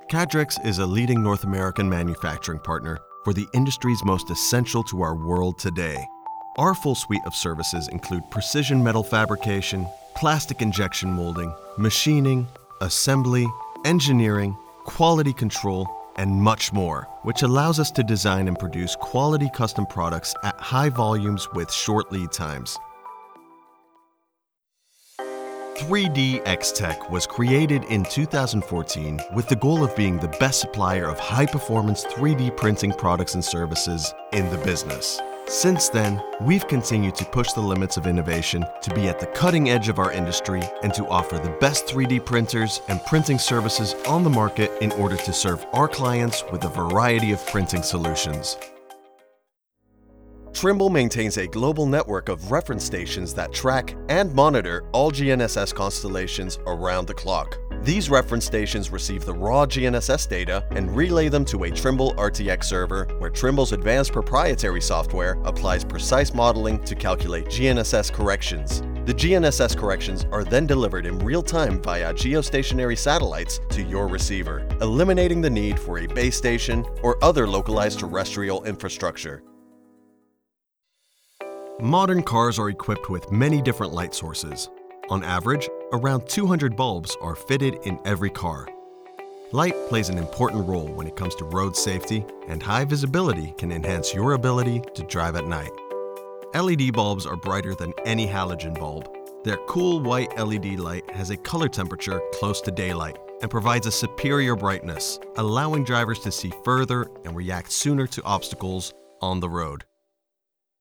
Cadrex is a leading North American manufacturing partner for the industries most essential to our world today. Our full suite of services include precision metal fabrication, plastic injection molding, machining, assembly, engineering, quality control, and much more, which allows us to design and produce quality custom products at high volumes with short lead times. 3DXTech was created in 2014 with the goal of being the best supplier of high-performance 3D printing products and services in the business. Since then, we've continued to push the limits of innovation to be at the cutting edge of our industry and to offer the best 3D printers and printing services on the market in order to serve our clients with a variety of printing solutions. Trimble maintains a global network of reference stations that track and monitor all GNSS constellations around the clock. These reference stations receive the raw GNSS data and relay them to a Trimble RTX server, where Trimble's advanced proprietary software applies precise modeling to calculate GNSS corrections. The GNSS corrections are then delivered in real time via geostationary satellites to your receiver, eliminating the need for a base station or other localized terrestrial infrastructure. Modern cars are equipped with many different light sources. On average, around 200 bulbs are fitted in every car. Light plays an important role when it comes to road safety, and high visibility can enhance your ability to drive at night. LED bulbs are brighter than any halogen bulb. Their cool white LED light has a color temperature close to daylight and provides a superior brightness, allowing drivers to see further and react sooner to obstacles on the road.